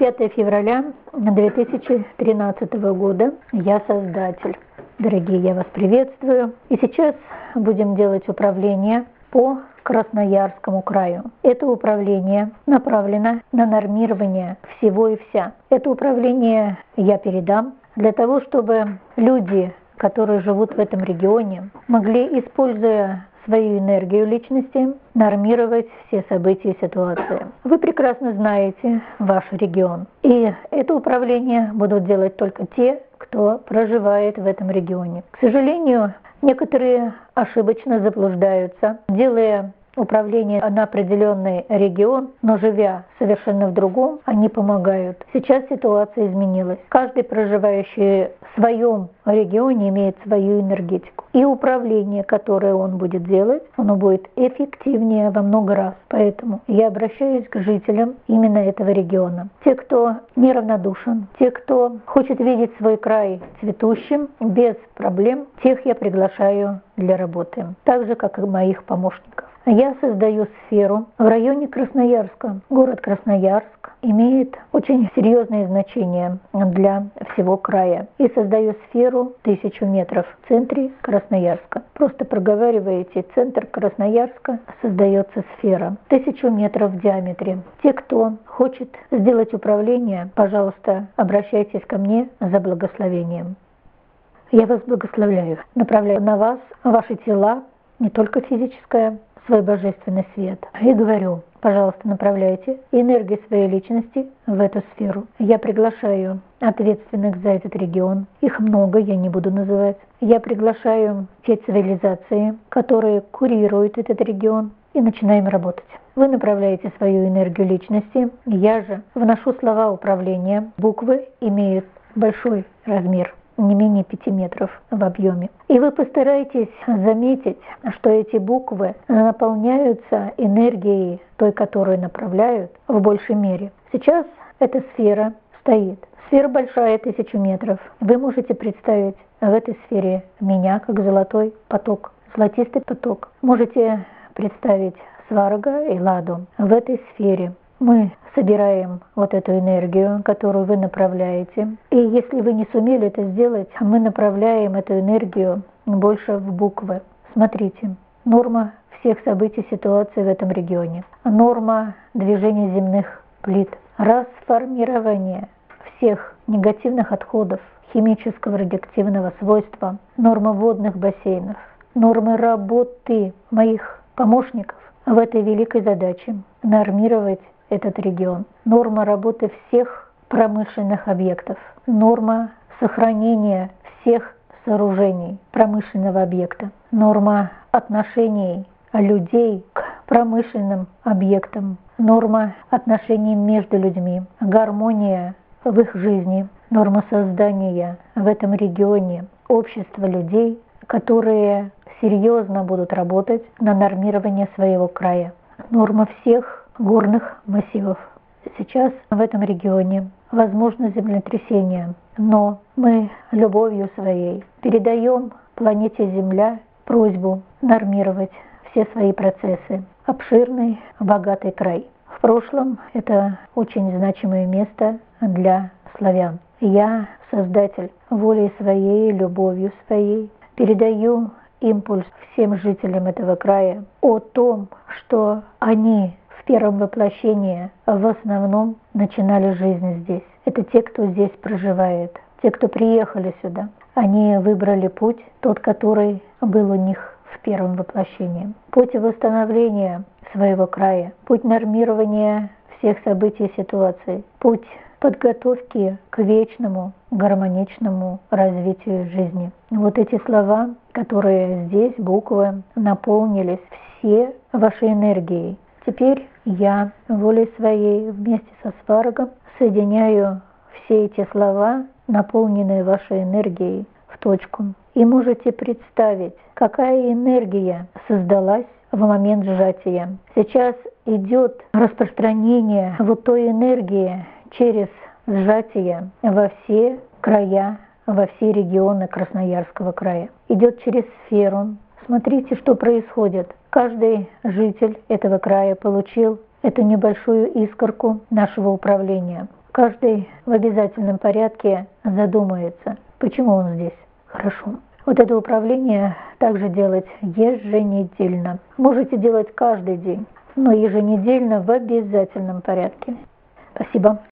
5 февраля 2013 года. Я создатель. Дорогие, я вас приветствую. И сейчас будем делать управление по Красноярскому краю. Это управление направлено на нормирование всего и вся. Это управление я передам для того, чтобы люди, которые живут в этом регионе, могли, используя свою энергию личности, нормировать все события и ситуации. Вы прекрасно знаете ваш регион. И это управление будут делать только те, кто проживает в этом регионе. К сожалению, некоторые ошибочно заблуждаются, делая управление на определенный регион, но живя совершенно в другом, они помогают. Сейчас ситуация изменилась. Каждый, проживающий в своем регионе, имеет свою энергетику. И управление, которое он будет делать, оно будет эффективнее во много раз. Поэтому я обращаюсь к жителям именно этого региона. Те, кто неравнодушен, те, кто хочет видеть свой край цветущим, без проблем, тех я приглашаю для работы. Так же, как и моих помощников. Я создаю сферу в районе Красноярска. Город Красноярск имеет очень серьезное значение для всего края. И создаю сферу 1000 метров в центре Красноярска. Просто проговариваете центр Красноярска, создается сфера 1000 метров в диаметре. Те, кто хочет сделать управление, пожалуйста, обращайтесь ко мне за благословением. Я вас благословляю, направляю на вас, ваши тела, не только физическое, свой божественный свет. И говорю, пожалуйста, направляйте энергию своей личности в эту сферу. Я приглашаю ответственных за этот регион. Их много, я не буду называть. Я приглашаю те цивилизации, которые курируют этот регион, и начинаем работать. Вы направляете свою энергию личности. Я же вношу слова управления. Буквы имеют большой размер, не менее 5 метров в объеме. И вы постараетесь заметить, что эти буквы наполняются энергией той, которую направляют, в большей мере. Сейчас эта сфера стоит. Сфера большая, 1000 метров. Вы можете представить в этой сфере меня как золотой поток, золотистый поток. Можете представить Сварога и Ладу в этой сфере. Мы собираем вот эту энергию, которую вы направляете. И если вы не сумели это сделать, мы направляем эту энергию больше в буквы. Смотрите, норма всех событий, ситуаций в этом регионе. Норма движения земных плит. Расформирование всех негативных отходов химического радиоактивного свойства. Норма водных бассейнов. Нормы работы моих помощников в этой великой задаче нормировать этот регион. Норма работы всех промышленных объектов. Норма сохранения всех сооружений промышленного объекта. Норма отношений людей к промышленным объектам. Норма отношений между людьми. Гармония в их жизни. Норма создания в этом регионе общества людей, которые серьезно будут работать на нормирование своего края. Норма всех горных массивов. Сейчас в этом регионе возможно землетрясение, но мы любовью своей передаем планете Земля просьбу нормировать все свои процессы. Обширный, богатый край. В прошлом это очень значимое место для славян. Я, создатель, волей своей, любовью своей, передаю импульс всем жителям этого края о том, что они в первом воплощении в основном начинали жизнь здесь. Это те, кто здесь проживает, те, кто приехали сюда. Они выбрали путь, тот, который был у них в первом воплощении. Путь восстановления своего края, путь нормирования всех событий и ситуаций, путь подготовки к вечному, гармоничному развитию жизни. Вот эти слова, которые здесь, буквы, наполнились все вашей энергией. Теперь я волей своей вместе со Сварогом соединяю все эти слова, наполненные вашей энергией, в точку. И можете представить, какая энергия создалась в момент сжатия. Сейчас идет распространение вот той энергии через сжатие во все края, во все регионы Красноярского края. Идет через сферу. Смотрите, что происходит. Каждый житель этого края получил эту небольшую искорку нашего управления. каждый в обязательном порядке задумается, почему он здесь. Хорошо. Вот это управление также делать еженедельно. Можете делать каждый день, но еженедельно в обязательном порядке. Спасибо.